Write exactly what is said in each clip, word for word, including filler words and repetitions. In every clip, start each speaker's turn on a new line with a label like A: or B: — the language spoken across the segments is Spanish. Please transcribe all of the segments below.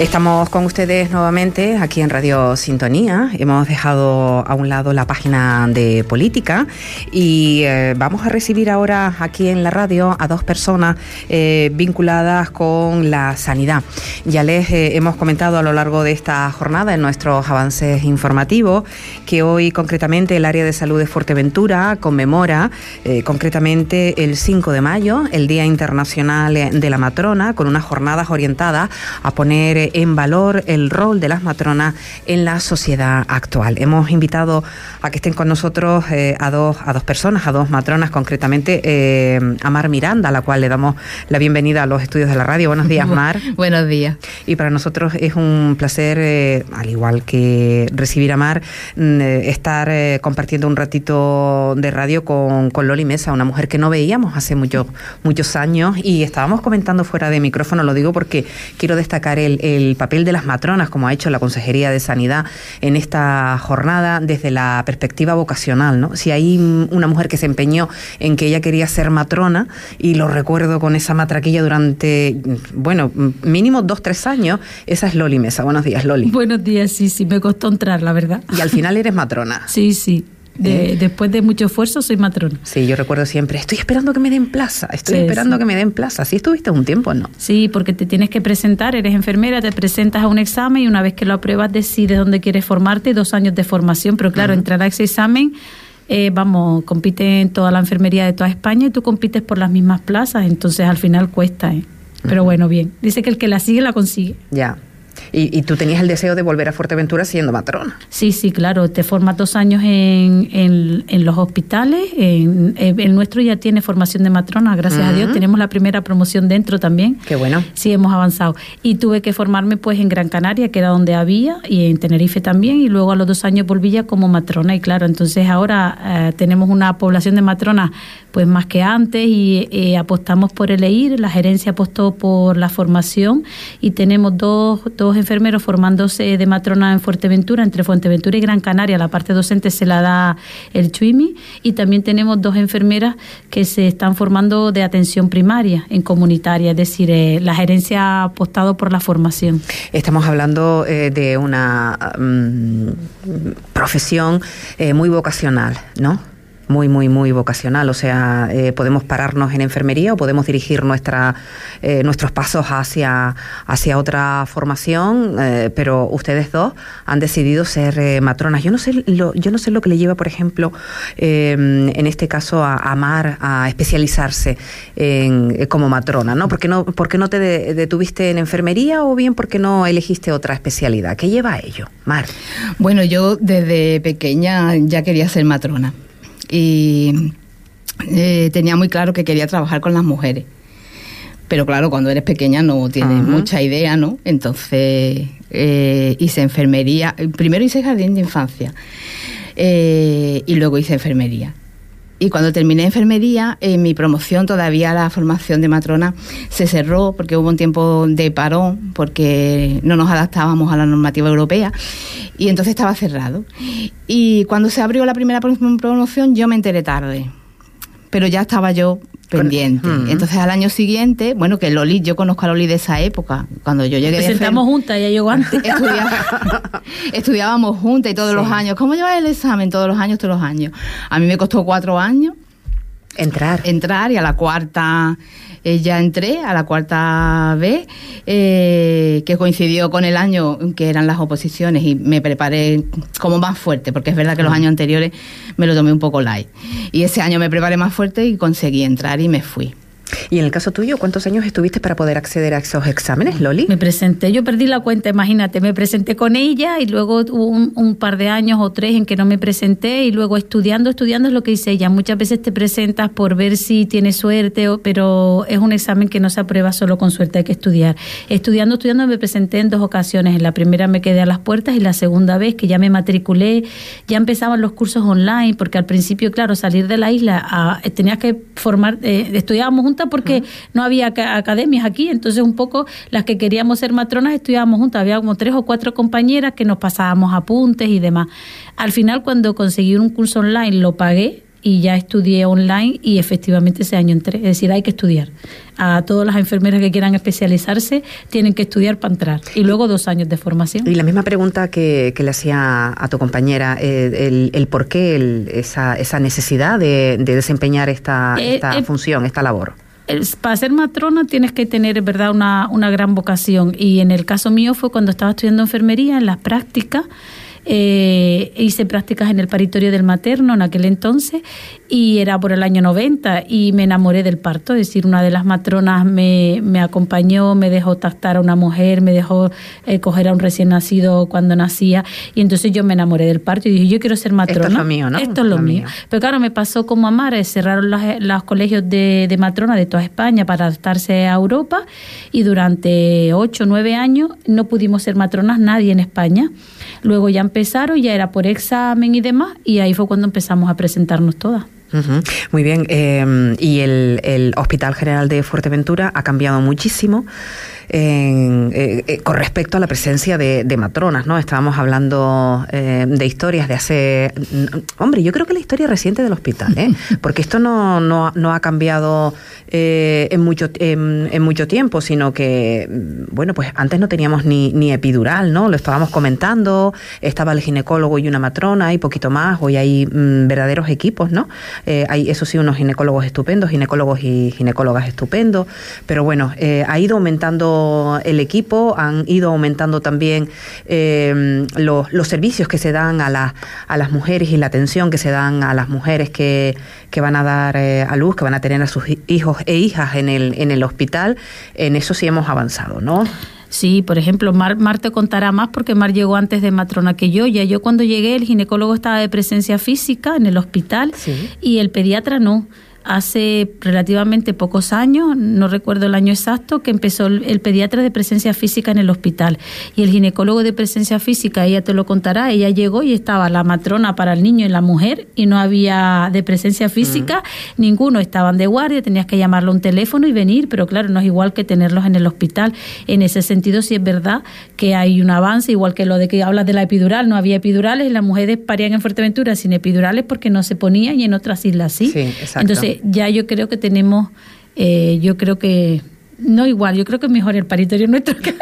A: Estamos con ustedes nuevamente aquí en Radio Sintonía. Hemos dejado a un lado la página de política y eh, vamos a recibir ahora aquí en la radio a dos personas eh, vinculadas con la sanidad. Ya les eh, hemos comentado a lo largo de esta jornada en nuestros avances informativos que hoy concretamente el área de salud de Fuerteventura conmemora eh, concretamente el cinco de mayo, el Día Internacional de la Matrona, con unas jornadas orientadas a poner en valor el rol de las matronas en la sociedad actual. Hemos invitado a que estén con nosotros eh, a dos a dos personas, a dos matronas, concretamente eh, a Mar Miranda, a la cual le damos la bienvenida a los estudios de la radio. Buenos días, Mar.
B: Buenos días.
A: Y para nosotros es un placer, eh, al igual que recibir a Mar, eh, estar eh, compartiendo un ratito de radio con, con Loli Mesa, una mujer que no veíamos hace mucho, muchos años, y estábamos comentando fuera de micrófono, lo digo porque quiero destacar el, el el papel de las matronas, como ha hecho la Consejería de Sanidad en esta jornada desde la perspectiva vocacional, ¿no? Si hay una mujer que se empeñó en que ella quería ser matrona, y lo recuerdo con esa matraquilla durante, bueno, mínimo dos, tres años, esa es Loli Mesa. Buenos días, Loli.
B: Buenos días, sí, sí, me costó entrar, la verdad.
A: Y al final eres matrona.
B: Sí, sí. De, ¿Eh? Después de mucho esfuerzo soy matrona.
A: Sí, yo recuerdo siempre, estoy esperando que me den plaza, estoy
B: sí,
A: esperando
B: sí.
A: que me den plaza. ¿Sí estuviste un tiempo, no?
B: Sí, porque te tienes que presentar, eres enfermera, te presentas a un examen y una vez que lo apruebas decides dónde quieres formarte, dos años de formación, pero claro, uh-huh. entrar a ese examen, eh, vamos, compite en toda la enfermería de toda España y tú compites por las mismas plazas, entonces al final cuesta, ¿eh? Pero uh-huh. bueno, bien, dice que el que la sigue la consigue.
A: Ya. Y, y tú tenías el deseo de volver a Fuerteventura siendo matrona.
B: Sí, sí, claro. Te formas dos años en, en, en los hospitales. En, en, el nuestro ya tiene formación de matrona, gracias uh-huh. a Dios. Tenemos la primera promoción dentro también.
A: Qué bueno.
B: Sí, hemos avanzado. Y tuve que formarme pues en Gran Canaria, que era donde había, y en Tenerife también. Y luego a los dos años volví ya como matrona. Y claro, entonces ahora eh, tenemos una población de matronas pues más que antes y eh, apostamos por el E I R. La gerencia apostó por la formación y tenemos dos, dos enfermeros formándose de matrona en Fuerteventura, entre Fuerteventura y Gran Canaria. La parte docente se la da el Chuimi, y también tenemos dos enfermeras que se están formando de atención primaria en comunitaria, es decir, eh, la gerencia ha apostado por la formación.
A: Estamos hablando eh, de una um, profesión eh, muy vocacional, ¿no? Muy, muy, muy vocacional, o sea, eh, podemos pararnos en enfermería o podemos dirigir nuestra, eh, nuestros pasos hacia, hacia otra formación, eh, pero ustedes dos han decidido ser eh, matronas. Yo no sé lo, yo no sé lo que le lleva, por ejemplo, eh, en este caso a, a Mar a especializarse en, eh, como matrona, ¿no? ¿Por qué no, por qué no te de, detuviste en enfermería o bien por qué no elegiste otra especialidad? ¿Qué lleva a ello, Mar?
C: Bueno, yo desde pequeña ya quería ser matrona. Y eh, tenía muy claro que quería trabajar con las mujeres. Pero claro, cuando eres pequeña no tienes uh-huh. mucha idea, ¿no? Entonces eh, hice enfermería. Primero hice jardín de infancia eh, y luego hice enfermería. Y cuando terminé enfermería, en mi promoción todavía la formación de matrona se cerró porque hubo un tiempo de parón, porque no nos adaptábamos a la normativa europea, y entonces estaba cerrado. Y cuando se abrió la primera promoción yo me enteré tarde, pero ya estaba yo pendiente. Uh-huh. Entonces al año siguiente, bueno, que Loli, yo conozco a Loli de esa época, cuando yo llegué.
B: Presentamos enfer- juntas, ella llegó antes.
C: Estudiaba, estudiábamos juntas y todos sí. los años. ¿Cómo llevas el examen? Todos los años, todos los años. A mí me costó cuatro años.
A: Entrar.
C: Entrar, y a la cuarta eh, ya entré, a la cuarta vez, eh, que coincidió con el año que eran las oposiciones, y me preparé como más fuerte, porque es verdad que los años anteriores me lo tomé un poco light. Y ese año me preparé más fuerte y conseguí entrar y me fui.
A: Y en el caso tuyo, ¿cuántos años estuviste para poder acceder a esos exámenes, Loli?
B: Me presenté, yo perdí la cuenta, imagínate, me presenté con ella y luego hubo un, un par de años o tres en que no me presenté, y luego estudiando, estudiando es lo que dice ella. Muchas veces te presentas por ver si tienes suerte, o, pero es un examen que no se aprueba solo con suerte, hay que estudiar. Estudiando, estudiando me presenté en dos ocasiones. En la primera me quedé a las puertas y la segunda vez que ya me matriculé, ya empezaban los cursos online, porque al principio, claro, salir de la isla, a, tenías que formar, eh, estudiábamos juntas porque uh-huh. no había academias aquí, entonces un poco las que queríamos ser matronas estudiábamos juntas, había como tres o cuatro compañeras que nos pasábamos apuntes y demás. Al final, cuando conseguí un curso online, lo pagué y ya estudié online y efectivamente ese año entré. Es decir, hay que estudiar. A todas las enfermeras que quieran especializarse tienen que estudiar para entrar. Y luego dos años de formación.
A: Y la misma pregunta que, que le hacía a tu compañera, eh, el, el por qué el, esa, esa necesidad de, de desempeñar esta,
B: eh,
A: esta
B: eh,
A: función, esta labor.
B: Para ser matrona tienes que tener, verdad, una, una gran vocación. Y en el caso mío fue cuando estaba estudiando enfermería, en las prácticas. Eh, hice prácticas en el paritorio del materno en aquel entonces y era por el año noventa y me enamoré del parto. Es decir, una de las matronas me, me acompañó, me dejó tactar a una mujer, me dejó eh, coger a un recién nacido cuando nacía, y entonces yo me enamoré del parto y dije, yo quiero ser matrona.
A: Esto es lo mío, ¿no?
B: Esto es lo, lo mío. mío. Pero claro, me pasó como a Mara, cerraron los, los colegios de, de matrona de toda España para adaptarse a Europa, y durante ocho o nueve años no pudimos ser matronas nadie en España. Luego ya empezaron, ya era por examen y demás, y ahí fue cuando empezamos a presentarnos todas.
A: Uh-huh. Muy bien, eh, y el, el Hospital General de Fuerteventura ha cambiado muchísimo en, eh, eh, con respecto a la presencia de, de matronas, ¿no? Estábamos hablando eh, de historias de hace... Hombre, yo creo que la historia reciente del hospital, ¿eh? Porque esto no, no, no ha cambiado eh, en, mucho, en, en mucho tiempo, sino que, bueno, pues antes no teníamos ni, ni epidural, ¿no? Lo estábamos comentando, estaba el ginecólogo y una matrona y poquito más. Hoy hay mm, verdaderos equipos, ¿no? Eh, hay, eso sí, unos ginecólogos estupendos, ginecólogos y ginecólogas estupendos, pero bueno, eh, ha ido aumentando el equipo, han ido aumentando también eh, los, los servicios que se dan a, la, a las mujeres y la atención que se dan a las mujeres que, que van a dar eh, a luz, que van a tener a sus hijos e hijas en el, en el hospital. En eso sí hemos avanzado, ¿no?
B: Sí, por ejemplo, Mar, Mar te contará más porque Mar llegó antes de matrona que yo. Ya yo cuando llegué el ginecólogo estaba de presencia física en el hospital, sí, y el pediatra no. Hace relativamente pocos años, no recuerdo el año exacto, que empezó el pediatra de presencia física en el hospital. Y el ginecólogo de presencia física, ella te lo contará, ella llegó y estaba la matrona para el niño y la mujer, y no había de presencia física, uh-huh, ninguno, estaban de guardia, tenías que llamarle a un teléfono y venir, pero claro, no es igual que tenerlos en el hospital. En ese sentido sí es verdad que hay un avance, igual que lo de que hablas de la epidural, no había epidurales, y las mujeres parían en Fuerteventura sin epidurales porque no se ponían, y en otras islas sí.
A: Sí, exacto.
B: Entonces, ya yo creo que tenemos, eh, yo creo que, no igual, yo creo que es mejor el paritorio nuestro que,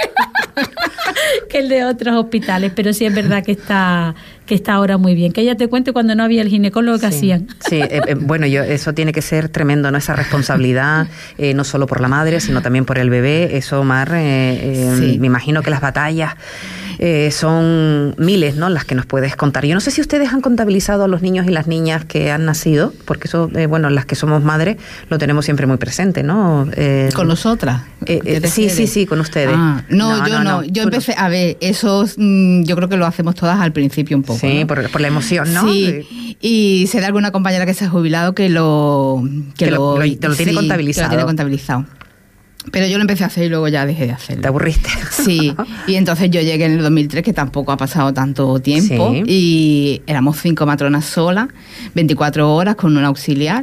B: que el de otros hospitales, pero sí es verdad que está que está ahora muy bien. Que ella te cuente cuando no había el ginecólogo que sí hacían.
A: Sí, eh, eh, bueno, yo, eso tiene que ser tremendo, ¿no? Esa responsabilidad, eh, no solo por la madre, sino también por el bebé. Eso, Mar, eh, eh, sí. me imagino que las batallas Eh, son miles, ¿no?, las que nos puedes contar. Yo no sé si ustedes han contabilizado a los niños y las niñas que han nacido, porque eso, eh, bueno, las que somos madres lo tenemos siempre muy presente, ¿no?
C: Eh, ¿Con nosotras?
A: Eh, eh, sí, sí, sí, con ustedes.
C: Ah, no, no, yo no. no. Yo empecé, no. a ver, eso mmm, yo creo que lo hacemos todas al principio un poco.
A: Sí,
C: ¿no?
A: por, por la emoción, ¿no?
C: Sí, y sé de alguna compañera que se ha jubilado que lo... Que,
A: que
C: lo,
A: lo, lo, lo tiene
C: sí,
A: contabilizado.
C: Que lo tiene contabilizado. Pero yo lo empecé a hacer y luego ya dejé de hacerlo.
A: ¿Te aburriste?
C: Sí, y entonces yo llegué en el dos mil tres, que tampoco ha pasado tanto tiempo, sí, y éramos cinco matronas solas, veinticuatro horas con un auxiliar,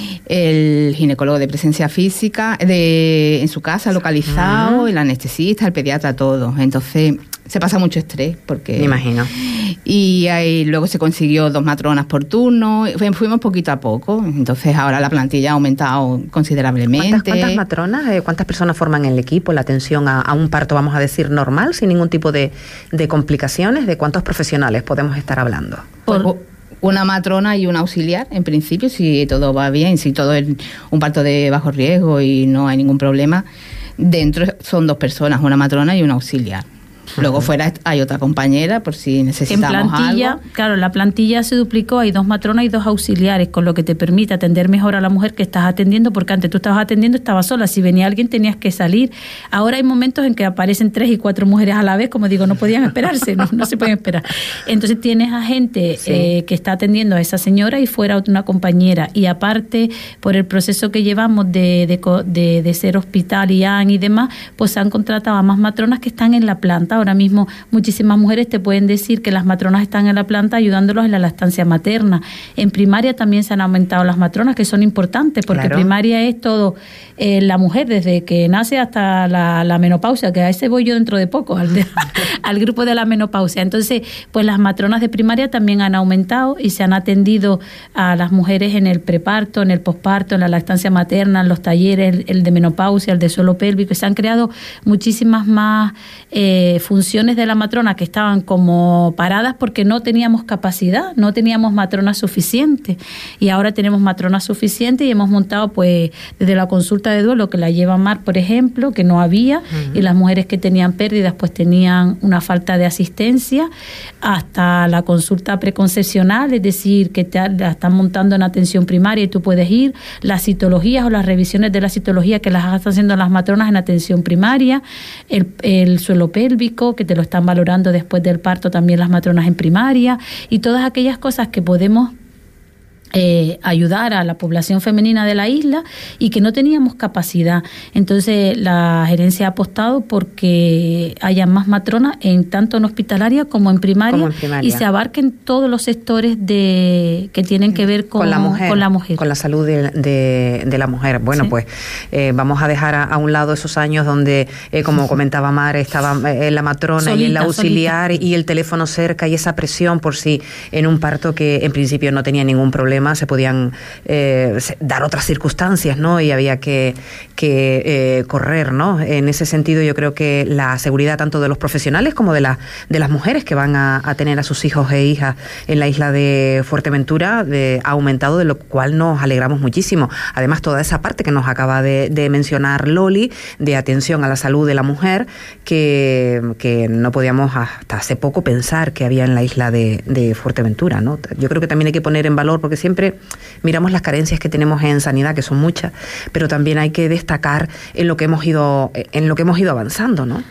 C: el ginecólogo de presencia física de en su casa localizado, uh-huh, el anestesista, el pediatra, todo. Entonces se pasa mucho estrés porque...
A: Me imagino.
C: Y ahí luego se consiguió dos matronas por turno, fuimos poquito a poco, entonces ahora la plantilla ha aumentado considerablemente.
A: ¿Cuántas, cuántas matronas, eh, cuántas personas forman el equipo, la atención a, a un parto, vamos a decir, normal, sin ningún tipo de, de complicaciones? ¿De cuántos profesionales podemos estar hablando?
C: Por, una matrona y un auxiliar, en principio, si todo va bien, si todo es un parto de bajo riesgo y no hay ningún problema. Dentro son dos personas, una matrona y un auxiliar. Luego fuera hay otra compañera por si necesitamos
B: en plantilla,
C: algo.
B: Claro, la plantilla se duplicó, hay dos matronas y dos auxiliares, con lo que te permite atender mejor a la mujer que estás atendiendo, porque antes tú estabas atendiendo, estabas sola, si venía alguien tenías que salir. Ahora hay momentos en que aparecen tres y cuatro mujeres a la vez, como digo, no podían esperarse, no, no se pueden esperar. Entonces tienes a gente sí. eh, que está atendiendo a esa señora y fuera una compañera, y aparte, por el proceso que llevamos de, de, de, de ser hospital y A N y demás, pues se han contratado a más matronas que están en la planta, planta. Ahora mismo muchísimas mujeres te pueden decir que las matronas están en la planta ayudándolos en la lactancia materna. En primaria también se han aumentado las matronas, que son importantes, porque claro. primaria es todo, eh, la mujer desde que nace hasta la, la menopausia, que a ese voy yo dentro de poco, al, de, al grupo de la menopausia. Entonces, pues las matronas de primaria también han aumentado y se han atendido a las mujeres en el preparto, en el posparto, en la lactancia materna, en los talleres, el, el de menopausia, el de suelo pélvico, y se han creado muchísimas más eh, funciones de la matrona que estaban como paradas porque no teníamos capacidad, no teníamos matronas suficientes, y ahora tenemos matronas suficientes y hemos montado pues desde la consulta de duelo que la lleva Mar, por ejemplo, que no había, uh-huh. y las mujeres que tenían pérdidas pues tenían una falta de asistencia, hasta la consulta preconcepcional, es decir, que te la están montando en atención primaria y tú puedes ir, las citologías o las revisiones de la citología que las están haciendo las matronas en atención primaria, el, el suelo pélvico que te lo están valorando después del parto también las matronas en primaria, y todas aquellas cosas que podemos Eh, ayudar a la población femenina de la isla y que no teníamos capacidad. Entonces la gerencia ha apostado porque haya más matronas en tanto en hospitalaria como en primaria, como en primaria. Y se abarquen todos los sectores de que tienen que ver con,
A: con, la, mujer,
B: con la mujer,
A: con la salud de, de, de la mujer. Bueno, sí. pues eh, vamos a dejar a, a un lado esos años donde, eh, como comentaba Mar, estaba eh, la matrona solita, y el auxiliar solita. Y el teléfono cerca y esa presión por si en un parto que en principio no tenía ningún problema se podían eh, dar otras circunstancias, ¿no? Y había que, que eh, correr, ¿no? En ese sentido yo creo que la seguridad tanto de los profesionales como de, la, de las mujeres que van a, a tener a sus hijos e hijas en la isla de Fuerteventura de, ha aumentado, de lo cual nos alegramos muchísimo. Además, toda esa parte que nos acaba de, de mencionar Loli, de atención a la salud de la mujer, que, que no podíamos hasta hace poco pensar que había en la isla de, de Fuerteventura, ¿no? Yo creo que también hay que poner en valor, porque siempre miramos las carencias que tenemos en sanidad, que son muchas, pero también hay que destacar en lo que hemos ido, en lo que hemos ido avanzando, ¿no?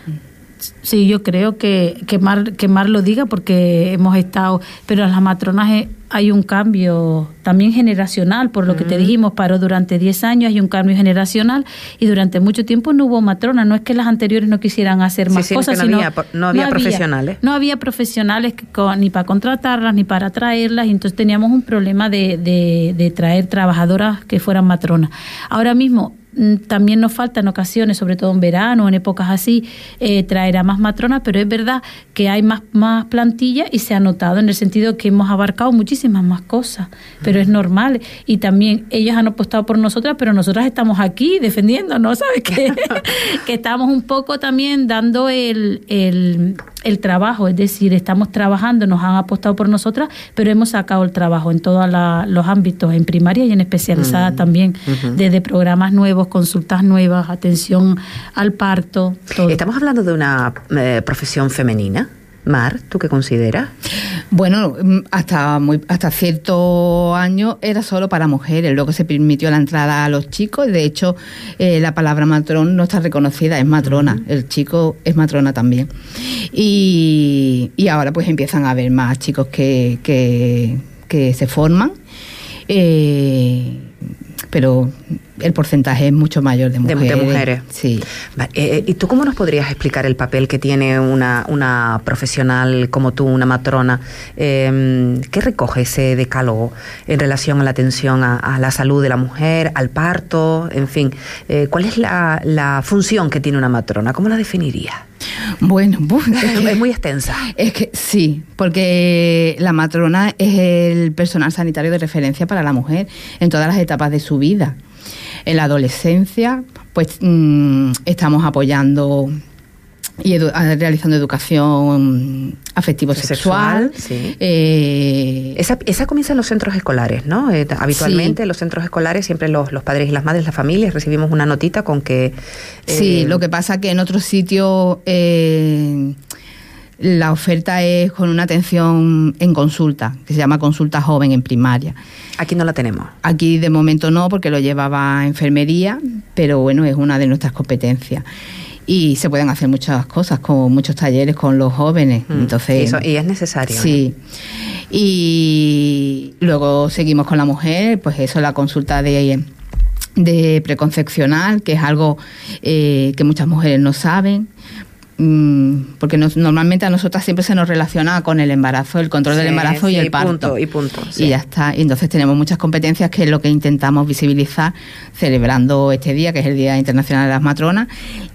B: Sí, yo creo que, que, Mar, que Mar lo diga porque hemos estado, pero en las matronas hay un cambio también generacional, por lo uh-huh. que te dijimos, paró durante diez años, hay un cambio generacional y durante mucho tiempo no hubo matrona, no es que las anteriores no quisieran hacer más
A: sí, sí,
B: cosas,
A: no
B: sino
A: había, no había no profesionales.
B: Había, no había profesionales que, ni para contratarlas ni para traerlas, y entonces teníamos un problema de, de, de traer trabajadoras que fueran matronas. Ahora mismo también nos falta en ocasiones, sobre todo en verano, en épocas así, eh, traer a más matronas, pero es verdad que hay más, más plantilla y se ha notado en el sentido que hemos abarcado muchísimas más cosas, pero es normal. Y también ellos han apostado por nosotras, pero nosotras estamos aquí defendiendo, ¿no? ¿Sabes qué? Que estamos un poco también dando el, el, el trabajo, es decir, estamos trabajando, nos han apostado por nosotras, pero hemos sacado el trabajo en todos la, los ámbitos, en primaria y en especializada mm. también, uh-huh. desde programas nuevos, consultas nuevas, atención al parto, todo.
A: ¿Estamos hablando de una eh, profesión femenina? Mar, ¿tú qué consideras?
C: Bueno, hasta muy hasta cierto año era solo para mujeres, luego se permitió la entrada a los chicos, de hecho eh, la palabra matrón no está reconocida, es matrona, uh-huh. el chico es matrona también. Y, y ahora pues empiezan a haber más chicos que, que, que se forman, eh, pero el porcentaje es mucho mayor de mujeres.
A: De, de mujeres.
C: Sí.
A: Eh, ¿Y tú cómo nos podrías explicar el papel que tiene una, una profesional como tú, una matrona? Eh, ¿Qué recoge ese decálogo en relación a la atención a, a la salud de la mujer, al parto? En fin, eh, ¿cuál es la, la función que tiene una matrona? ¿Cómo la definirías?
C: Bueno,
A: es muy extensa.
C: Es que sí, porque la matrona es el personal sanitario de referencia para la mujer en todas las etapas de su vida. En la adolescencia, pues mmm, estamos apoyando y edu- realizando educación afectivo-sexual.
A: Sí.
C: Eh,
A: esa, esa comienza en los centros escolares, ¿no? Eh, habitualmente sí. En los centros escolares siempre los, los padres y las madres, las familias, recibimos una notita con que... Eh,
C: sí, lo que pasa que en otros sitios... Eh, la oferta es con una atención en consulta, que se llama consulta joven en primaria.
A: Aquí no la tenemos.
C: Aquí de momento no, porque lo llevaba enfermería, pero bueno, es una de nuestras competencias. Y se pueden hacer muchas cosas, con muchos talleres con los jóvenes. Mm, Entonces,
A: eso, y es necesario.
C: Sí. ¿eh? Y luego seguimos con la mujer, pues eso, la consulta de... de preconcepcional, que es algo eh, que muchas mujeres no saben. porque nos, normalmente a nosotras siempre se nos relaciona con el embarazo, el control sí, del embarazo sí, y el parto.
A: Punto, y punto. Sí.
C: Y ya está. Y entonces tenemos muchas competencias que es lo que intentamos visibilizar celebrando este día, que es el Día Internacional de las Matronas,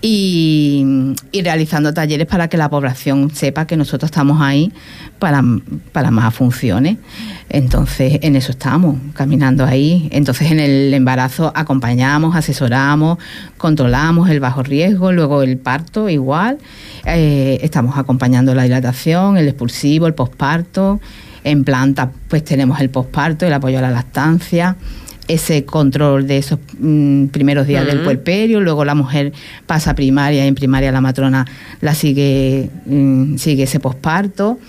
C: y, y realizando talleres para que la población sepa que nosotros estamos ahí para, para más funciones. Entonces, en eso estamos, caminando ahí. Entonces, en el embarazo acompañamos, asesoramos, controlamos el bajo riesgo, luego el parto igual. Eh, estamos acompañando la dilatación, el expulsivo, el posparto. En planta, pues tenemos el posparto, el apoyo a la lactancia, ese control de esos mm, primeros días uh-huh. del puerperio. Luego la mujer pasa a primaria y en primaria la matrona la sigue, mm, sigue ese posparto.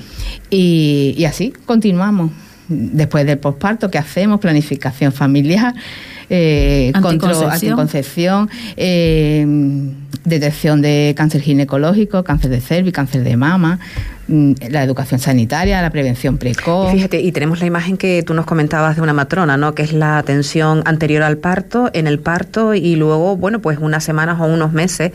C: Y, y así continuamos. Después del posparto, ¿qué hacemos? Planificación familiar, eh, control, anticoncepción, eh, detección de cáncer ginecológico, cáncer de cervix, cáncer de mama, la educación sanitaria, la prevención precoz.
A: Y fíjate, y tenemos la imagen que tú nos comentabas de una matrona, ¿no? Que es la atención anterior al parto, en el parto y luego, bueno, pues unas semanas o unos meses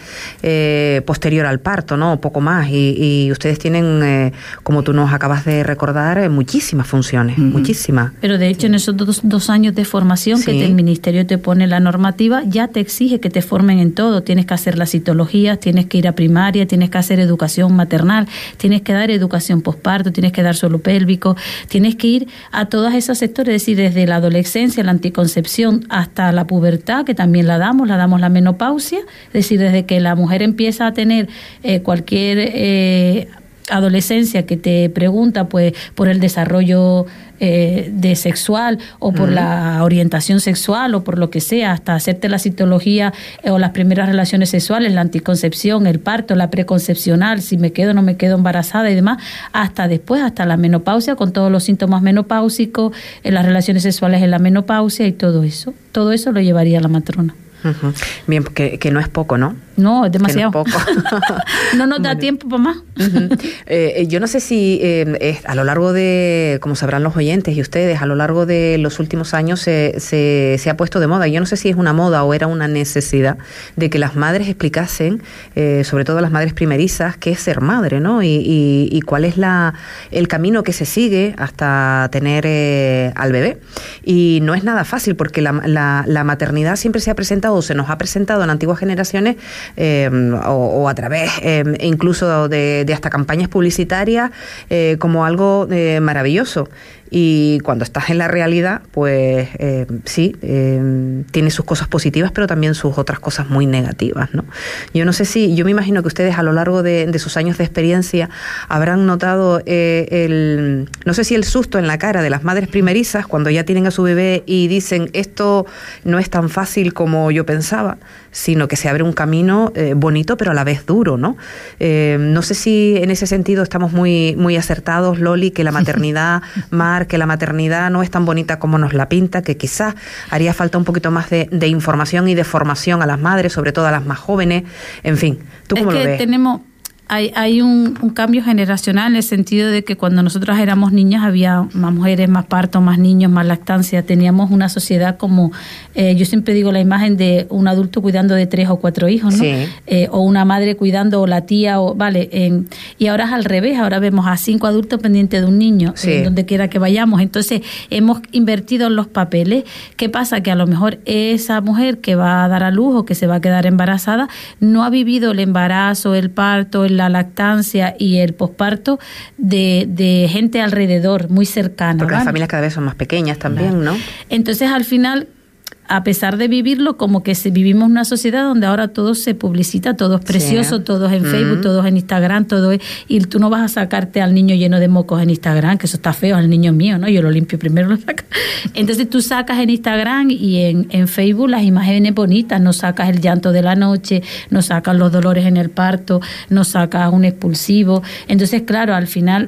A: eh, posterior al parto, ¿no? Poco más. Y, y ustedes tienen, eh, como tú nos acabas de recordar, eh, muchísimas funciones, uh-huh. muchísimas.
B: Pero de hecho, sí. en esos dos, dos años de formación sí. que te, el Ministerio te pone la normativa, ya te exige que te formen en todo. Tienes que hacer las citologías, tienes que ir a primaria, tienes que hacer educación maternal, tienes que dar educación posparto, tienes que dar suelo pélvico, tienes que ir a todos esos sectores, es decir, desde la adolescencia, la anticoncepción hasta la pubertad, que también la damos, la damos la menopausia, es decir, desde que la mujer empieza a tener eh, cualquier eh, adolescencia que te pregunta pues por el desarrollo eh, de sexual o por uh-huh. la orientación sexual o por lo que sea, hasta hacerte la citología eh, o las primeras relaciones sexuales, la anticoncepción, el parto, la preconcepcional, si me quedo o no me quedo embarazada y demás, hasta después, hasta la menopausia con todos los síntomas menopáusicos, en las relaciones sexuales en la menopausia y todo eso, todo eso lo llevaría la matrona.
A: Uh-huh. Bien, que, que no es poco, ¿no?
B: No, es demasiado.
A: Que no es poco.
B: No nos da bueno. tiempo para más.
A: Uh-huh. eh, yo no sé si eh, eh, a lo largo de, como sabrán los oyentes y ustedes, a lo largo de los últimos años se, se, se ha puesto de moda. Yo no sé si es una moda o era una necesidad de que las madres explicasen, eh, sobre todo las madres primerizas, qué es ser madre, ¿no? Y, y, y cuál es la el camino que se sigue hasta tener eh, al bebé. Y no es nada fácil porque la, la, la maternidad siempre se ha presentado, o se nos ha presentado en antiguas generaciones, Eh, o, o a través eh, incluso de, de hasta campañas publicitarias eh, como algo eh, maravilloso. Y cuando estás en la realidad, pues eh, sí, eh, tiene sus cosas positivas, pero también sus otras cosas muy negativas, ¿no? Yo no sé si, yo me imagino que ustedes a lo largo de, de sus años de experiencia habrán notado eh, el, no sé si el susto en la cara de las madres primerizas cuando ya tienen a su bebé y dicen, esto no es tan fácil como yo pensaba, sino que se abre un camino eh, bonito, pero a la vez duro, ¿no? Eh, no sé si en ese sentido estamos muy, muy acertados, Loli, que la maternidad, Mar, que la maternidad no es tan bonita como nos la pinta, que quizás haría falta un poquito más de, de información y de formación a las madres, sobre todo a las más jóvenes. En fin, ¿tú cómo
B: es que
A: lo ves?
B: Tenemos, hay, hay un, un cambio generacional en el sentido de que cuando nosotras éramos niñas había más mujeres, más partos, más niños, más lactancia. Teníamos una sociedad como, eh, yo siempre digo la imagen de un adulto cuidando de tres o cuatro hijos, ¿no? Sí. Eh, o una madre cuidando, o la tía, o vale. Eh, y ahora es al revés, ahora vemos a cinco adultos pendientes de un niño, sí. eh, donde quiera que vayamos. Entonces hemos invertido en los papeles. ¿Qué pasa? Que a lo mejor esa mujer que va a dar a luz o que se va a quedar embarazada no ha vivido el embarazo, el parto, el la lactancia y el posparto de, de gente alrededor, muy cercana.
A: Porque
B: ¿vale?
A: Las familias cada vez son más pequeñas también, claro. ¿no?
B: Entonces, al final, a pesar de vivirlo, como que se, vivimos una sociedad donde ahora todo se publicita, todo es precioso, sí. todo es en Facebook, mm. todo es en Instagram, todo es... Y tú no vas a sacarte al niño lleno de mocos en Instagram, que eso está feo, al niño mío, ¿no? Yo lo limpio primero, lo saco. Entonces tú sacas en Instagram y en, en Facebook las imágenes bonitas, no sacas el llanto de la noche, no sacas los dolores en el parto, no sacas un expulsivo. Entonces, claro, al final...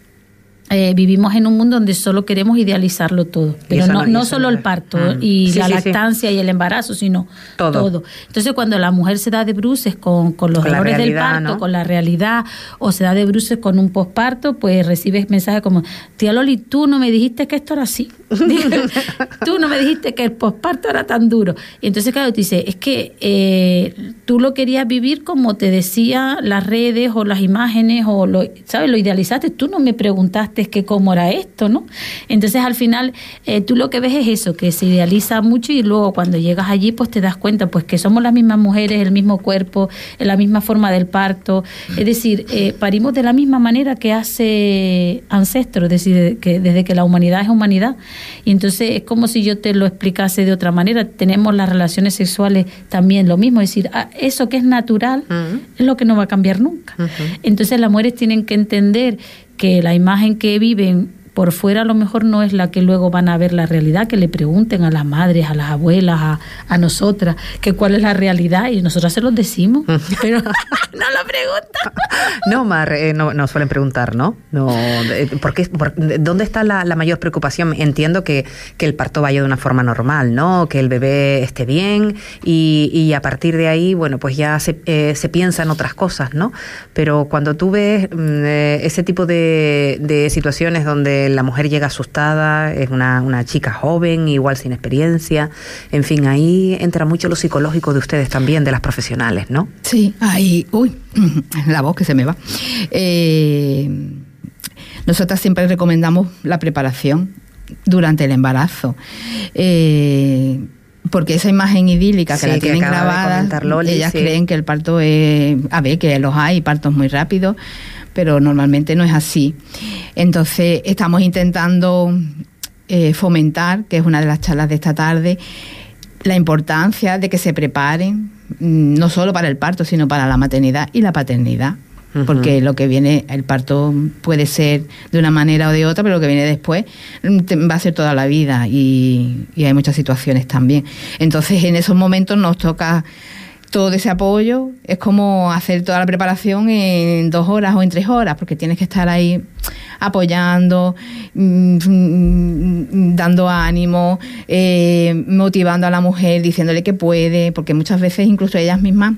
B: Eh, vivimos en un mundo donde solo queremos idealizarlo todo, pero no, no, no solo el parto mm. y sí, la sí, lactancia sí. y el embarazo, sino todo. todo. Entonces, cuando la mujer se da de bruces con, con los con dolores realidad, del parto, ¿no? con la realidad, o se da de bruces con un posparto, pues recibes mensajes como, tía Loli, tú no me dijiste que esto era así. Tú no me dijiste que el posparto era tan duro. Y entonces, claro, te dice, es que eh, tú lo querías vivir como te decía las redes o las imágenes, o lo, ¿sabes? Lo idealizaste. Tú no me preguntaste que cómo era esto, ¿no? Entonces, al final, eh, tú lo que ves es eso, que se idealiza mucho, y luego cuando llegas allí, pues te das cuenta pues que somos las mismas mujeres, el mismo cuerpo, la misma forma del parto. Es decir, eh, parimos de la misma manera que hace ancestros, es decir, que desde que la humanidad es humanidad. Y entonces es como si yo te lo explicase de otra manera. Tenemos las relaciones sexuales también lo mismo, es decir, ah, eso que es natural uh-huh. es lo que no va a cambiar nunca. Uh-huh. Entonces las mujeres tienen que entender que la imagen que viven por fuera a lo mejor no es la que luego van a ver la realidad, que le pregunten a las madres, a las abuelas, a, a nosotras, que cuál es la realidad, y nosotras se los decimos, pero no lo preguntan.
A: No, Mar, eh, no, no suelen preguntar, ¿no? No, ¿por qué, por, ¿Dónde está la, la mayor preocupación? Entiendo que, que el parto vaya de una forma normal, ¿no? Que el bebé esté bien, y, y a partir de ahí, bueno, pues ya se, eh, se piensa en otras cosas, ¿no? Pero cuando tú ves eh, ese tipo de, de situaciones donde la mujer llega asustada, es una, una chica joven, igual sin experiencia, en fin, ahí entra mucho lo psicológico de ustedes también, de las profesionales, ¿no?
C: Sí, ahí, uy, la voz que se me va. Eh, nosotras siempre recomendamos la preparación durante el embarazo. Eh, porque esa imagen idílica que sí, la tienen que grabada, Loli, ellas sí. creen que el parto es, a ver, que los hay, partos muy rápidos, pero normalmente no es así. Entonces estamos intentando eh, fomentar, que es una de las charlas de esta tarde, la importancia de que se preparen, no solo para el parto, sino para la maternidad y la paternidad. Uh-huh. Porque lo que viene, el parto puede ser de una manera o de otra, pero lo que viene después va a ser toda la vida, y, y hay muchas situaciones también. Entonces en esos momentos nos toca todo ese apoyo. Es como hacer toda la preparación en dos horas o en tres horas, porque tienes que estar ahí apoyando, mmm, dando ánimo, eh, motivando a la mujer, diciéndole que puede, porque muchas veces incluso ellas mismas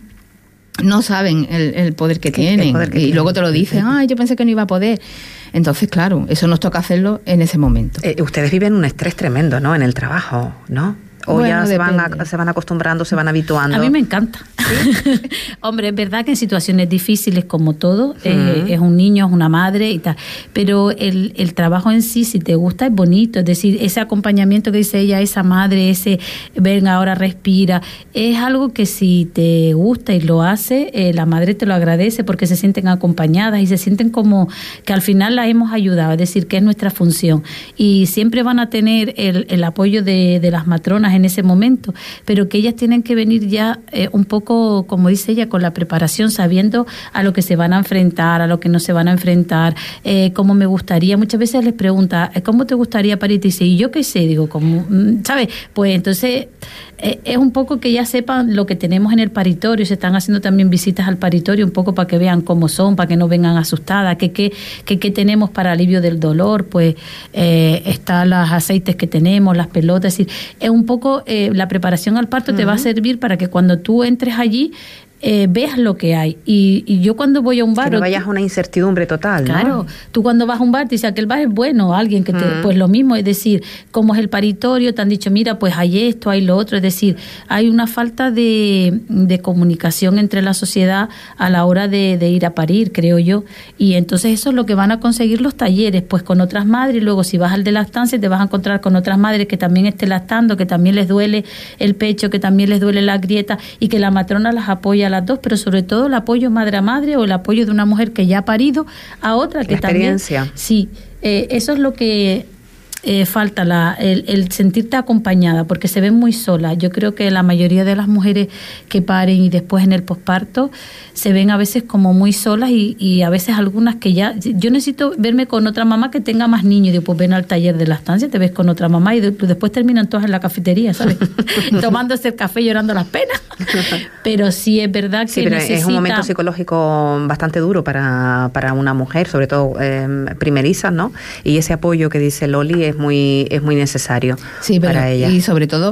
C: no saben el, el poder que tienen, poder que y tienen. Luego te lo dicen, ay, yo pensé que no iba a poder. Entonces, claro, eso nos toca hacerlo en ese momento.
A: Eh, ustedes viven un estrés tremendo, ¿no?, en el trabajo, ¿no? O bueno, ya se van, a, se van acostumbrando, se van habituando.
B: A mí me encanta. ¿Sí? Hombre, es verdad que en situaciones difíciles como todo, uh-huh. eh, es un niño, es una madre y tal, pero el, el trabajo en sí, si te gusta, es bonito. Es decir, ese acompañamiento que dice ella, esa madre, ese venga, ahora respira, es algo que si te gusta y lo hace, eh, la madre te lo agradece, porque se sienten acompañadas y se sienten como que al final la hemos ayudado, es decir, que es nuestra función. Y siempre van a tener el, el apoyo de, de las matronas en ese momento, pero que ellas tienen que venir ya eh, un poco, como dice ella, con la preparación, sabiendo a lo que se van a enfrentar, a lo que no se van a enfrentar, eh, cómo me gustaría. Muchas veces les pregunta, ¿cómo te gustaría parir? Y dice, ¿y yo qué sé? Digo, ¿cómo? ¿Sabes? Pues entonces eh, es un poco que ya sepan lo que tenemos en el paritorio. Se están haciendo también visitas al paritorio, un poco para que vean cómo son, para que no vengan asustadas, que qué que, que tenemos para alivio del dolor, pues eh, están los aceites que tenemos, las pelotas, es decir, es un poco Eh, la preparación al parto uh-huh. te va a servir para que cuando tú entres allí eh, veas lo que hay. Y, y yo cuando voy a un bar...
A: Que no vayas a una incertidumbre total, ¿no?
B: Claro, tú cuando vas a un bar te dices que el bar es bueno, alguien que te... Uh-huh. Pues lo mismo, es decir, como es el paritorio, te han dicho, mira, pues hay esto, hay lo otro, es decir, hay una falta de, de comunicación entre la sociedad a la hora de, de ir a parir, creo yo. Y entonces eso es lo que van a conseguir los talleres, pues con otras madres, y luego si vas al de lactancia te vas a encontrar con otras madres que también estén lactando, que también les duele el pecho, que también les duele la grieta, y que la matrona las apoya a las dos, pero sobre todo el apoyo madre a madre, o el apoyo de una mujer que ya ha parido a otra que
A: la experiencia.
B: También... Sí, eh, eso es lo que eh, falta, la, el, el sentirte acompañada, porque se ven muy solas. Yo creo que la mayoría de las mujeres que paren y después en el posparto se ven a veces como muy solas, y, y a veces algunas que ya... Yo necesito verme con otra mamá que tenga más niños, y digo, pues ven al taller de lactancia, te ves con otra mamá, y de, después terminan todas en la cafetería, ¿sabes? Tomándose el café, llorando las penas. Pero sí es verdad que
A: sí, pero necesita... es un momento psicológico bastante duro para, para una mujer, sobre todo eh, primeriza, ¿no? Y ese apoyo que dice Loli es muy es muy necesario
C: sí, pero,
A: para ella.
C: Y sobre todo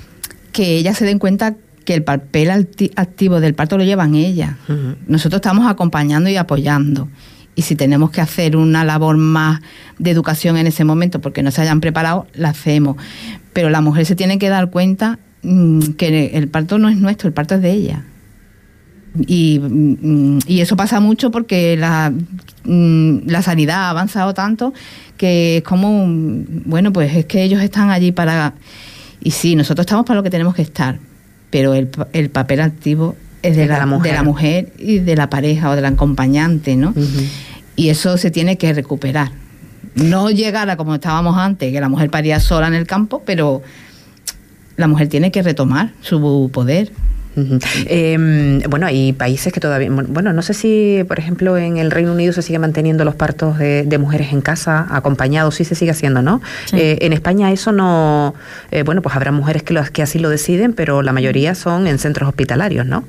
C: que ellas se den cuenta que el papel activo del parto lo llevan ellas. Uh-huh. Nosotros estamos acompañando y apoyando, Y si tenemos que hacer una labor más de educación en ese momento porque no se hayan preparado, la hacemos. Pero la mujer se tiene que dar cuenta mmm, que el parto no es nuestro, el parto es de ella. Y, y eso pasa mucho porque la, la sanidad ha avanzado tanto que es como, bueno, pues es que ellos están allí para... Y sí, nosotros estamos para lo que tenemos que estar, pero el, el papel activo es de, es la, de, la mujer. de la mujer y de la pareja o del acompañante, ¿no? Uh-huh. Y eso se tiene que recuperar. No llegar a como estábamos antes, que la mujer paría sola en el campo, pero la mujer tiene que retomar su poder.
A: Uh-huh. Eh, bueno, hay países que todavía, bueno, no sé si, por ejemplo, en el Reino Unido se sigue manteniendo los partos de, de mujeres en casa, acompañados, sí se sigue haciendo, ¿no? Sí. Eh, en España eso no, eh, bueno, pues habrá mujeres que, los, que así lo deciden, pero la mayoría son en centros hospitalarios, ¿no?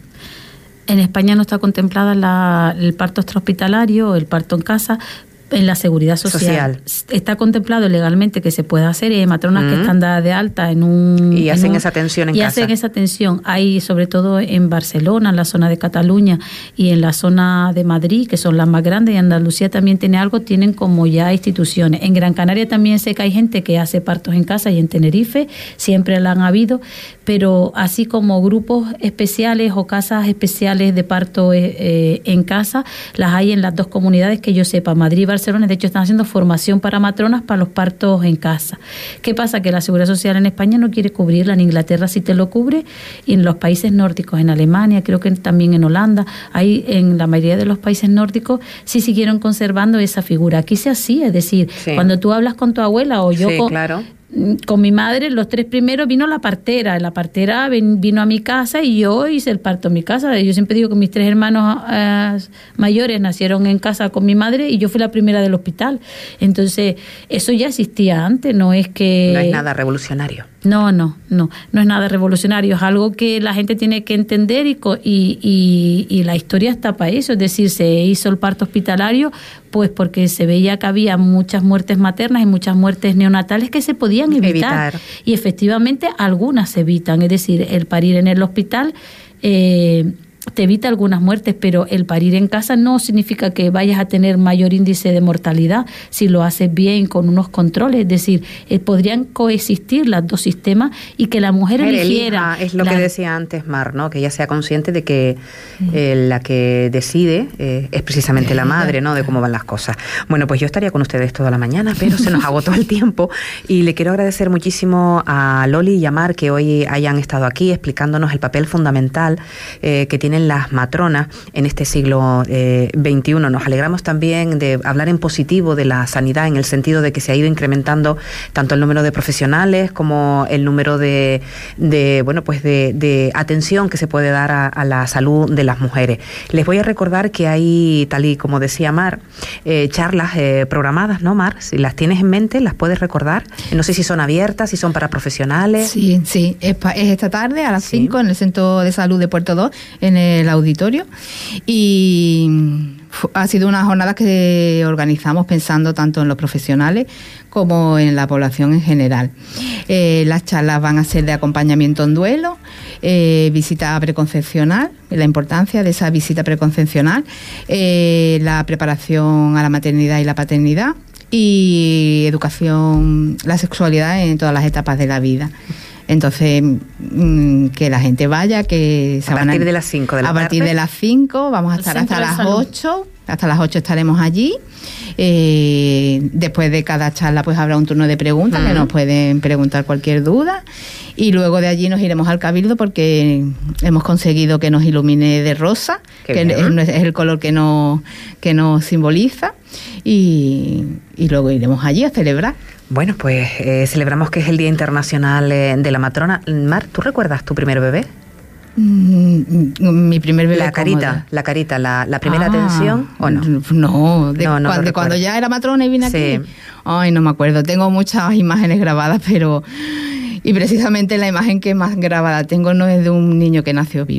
B: En España no está contemplada la, el parto extrahospitalario o el parto en casa. En la seguridad social. social está contemplado legalmente que se puede hacer, y hay matronas uh-huh. que están dadas de alta en un
A: y hacen
B: un,
A: esa atención en
B: y
A: casa.
B: hacen esa atención. Hay sobre todo en Barcelona, en la zona de Cataluña y en la zona de Madrid, que son las más grandes, y Andalucía también tiene algo, tienen como ya instituciones. En Gran Canaria también sé que hay gente que hace partos en casa, y en Tenerife siempre la han habido, pero así como grupos especiales o casas especiales de parto eh, en casa, las hay en las dos comunidades que yo sepa, Madrid y Barcelona. De hecho están haciendo formación para matronas para los partos en casa. ¿Qué pasa? Que la Seguridad Social en España no quiere cubrirla. En Inglaterra sí te lo cubre, y en los países nórdicos, en Alemania, creo que también en Holanda, ahí en la mayoría de los países nórdicos sí siguieron conservando esa figura. Aquí se hacía, es decir, sí. cuando tú hablas con tu abuela o yo
A: sí,
B: con...
A: claro.
B: Con mi madre, los tres primeros vino la partera. La partera vino a mi casa y yo hice el parto en mi casa. Yo siempre digo que mis tres hermanos eh, mayores nacieron en casa con mi madre y yo fui la primera del hospital. Entonces, eso ya existía antes, no es que...
A: No es nada revolucionario.
B: No, no, no, no es nada revolucionario, es algo que la gente tiene que entender y, y, y, y la historia está para eso, es decir, se hizo el parto hospitalario pues porque se veía que había muchas muertes maternas y muchas muertes neonatales que se podían evitar, evitar. Y efectivamente algunas se evitan, es decir, el parir en el hospital eh, te evita algunas muertes, pero el parir en casa no significa que vayas a tener mayor índice de mortalidad si lo haces bien con unos controles, es decir, eh, podrían coexistir los dos sistemas y que la mujer
A: Pero
B: eligiera.
A: Elija, es lo la... que decía antes Mar, ¿no? Que ella sea consciente de que eh, la que decide eh, es precisamente la madre, ¿no? De cómo van las cosas. Bueno, pues yo estaría con ustedes toda la mañana, pero se nos agotó el tiempo y le quiero agradecer muchísimo a Loli y a Mar que hoy hayan estado aquí explicándonos el papel fundamental eh, que tiene las matronas en este siglo eh, veintiuno. Nos alegramos también de hablar en positivo de la sanidad, en el sentido de que se ha ido incrementando tanto el número de profesionales como el número de, de bueno, pues de, de atención que se puede dar a, a la salud de las mujeres. Les voy a recordar que hay, tal y como decía Mar, eh, charlas eh, programadas, ¿no, Mar? Si las tienes en mente, ¿las puedes recordar? No sé si son abiertas, si son para profesionales.
C: Sí, sí, es, pa, es esta tarde a las cinco sí. en el Centro de Salud de Puerto dos, en el auditorio, y ha sido una jornada que organizamos pensando tanto en los profesionales como en la población en general. Eh, las charlas van a ser de acompañamiento en duelo, eh, visita preconcepcional, la importancia de esa visita preconcepcional, eh, la preparación a la maternidad y la paternidad, y educación, la sexualidad en todas las etapas de la vida. Entonces, mmm, que la gente vaya, que se
A: a
C: van
A: partir
C: a,
A: de las cinco de la
C: a partir
A: tarde.
C: de las cinco, vamos a estar hasta las ocho, hasta las ocho estaremos allí. Eh, después de cada charla pues habrá un turno de preguntas uh-huh. que nos pueden preguntar cualquier duda, y luego de allí nos iremos al Cabildo porque hemos conseguido que nos ilumine de rosa, Qué que bien. es el color que nos, que nos simboliza, y, y luego iremos allí a celebrar.
A: Bueno, pues eh, celebramos que es el Día Internacional eh, de la Matrona. Mar, ¿tú recuerdas tu primer bebé?
C: Mm, mi primer bebé.
A: La carita, cómoda. la carita, la, la primera ah, atención, ¿o no?
C: No, de,
A: no, no
C: cuando, cuando ya era matrona y vine
A: sí.
C: aquí. Ay, no me acuerdo. Tengo muchas imágenes grabadas, pero... Y precisamente la imagen que más grabada tengo no es de un niño que nació vivo.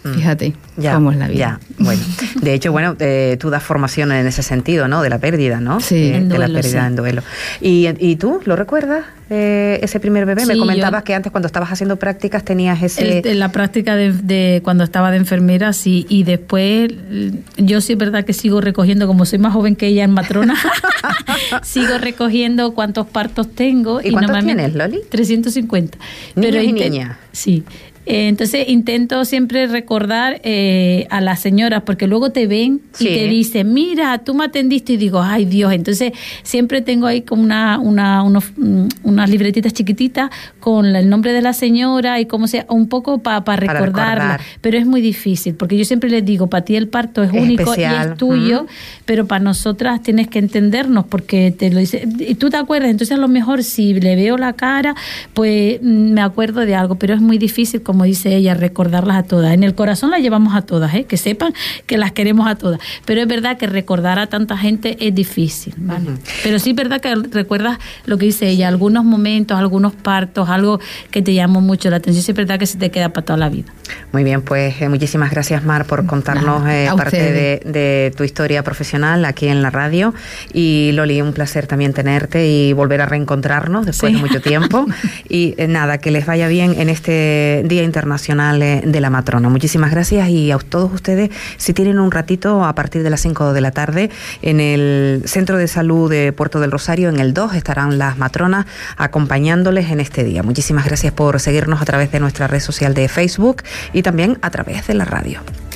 C: Fíjate
A: ya,
C: cómo es la vida.
A: Ya, bueno. De hecho, bueno, eh, tú das formación en ese sentido, ¿no? De la pérdida, ¿no?
C: Sí,
A: eh,
B: en
A: de
B: duelo,
A: la pérdida
B: sí.
A: en duelo. ¿Y, ¿Y tú lo recuerdas, eh, ese primer bebé?
B: Sí,
A: Me comentabas
B: yo,
A: que antes, cuando estabas haciendo prácticas, tenías ese...
B: El, la práctica de, de cuando estaba de enfermera, sí. Y después, yo sí es verdad que sigo recogiendo, como soy más joven que ella en matrona, sigo recogiendo cuántos partos tengo.
A: ¿Y, y cuántos tienes, Loli?
B: trescientos cincuenta.
A: ¿Niños
B: Pero
A: y
B: intent-
A: niñas?
B: Sí. Eh, entonces intento siempre recordar eh, a las señoras, porque luego te ven
A: Sí.
B: y te dicen, mira, tú me atendiste, y digo, ay Dios. Entonces siempre tengo ahí como una, una unos, mm, unas libretitas chiquititas con la- el nombre de la señora y como sea, un poco pa, pa
A: Para
B: recordarla.
A: recordar.
B: Pero es muy difícil, porque yo siempre les digo, para ti el parto es,
A: Es
B: único
A: especial.
B: y es tuyo,
A: Ujú.
B: pero para nosotras tienes que entendernos, porque te lo dice, y tú te acuerdas. Entonces a lo mejor si le veo la cara, pues mm, me acuerdo de algo, pero es muy difícil, como dice ella, recordarlas a todas. En el corazón las llevamos a todas, ¿eh? Que sepan que las queremos a todas, pero es verdad que recordar a tanta gente es difícil, ¿vale? Uh-huh. Pero sí es verdad que recuerdas lo que dice ella, algunos momentos, algunos partos, algo que te llamó mucho la atención. Sí es verdad que se te queda para toda la vida.
A: Muy bien, pues eh, muchísimas gracias, Mar, por contarnos eh, parte de, de tu historia profesional aquí en la radio. Y Loli, un placer también tenerte y volver a reencontrarnos después sí. de mucho tiempo. Y eh, nada, que les vaya bien en este Día Internacional de la Matrona. Muchísimas gracias, y a todos ustedes, si tienen un ratito, a partir de las cinco de la tarde, en el Centro de Salud de Puerto del Rosario, en el dos, estarán las matronas acompañándoles en este día. Muchísimas gracias por seguirnos a través de nuestra red social de Facebook y también a través de la radio.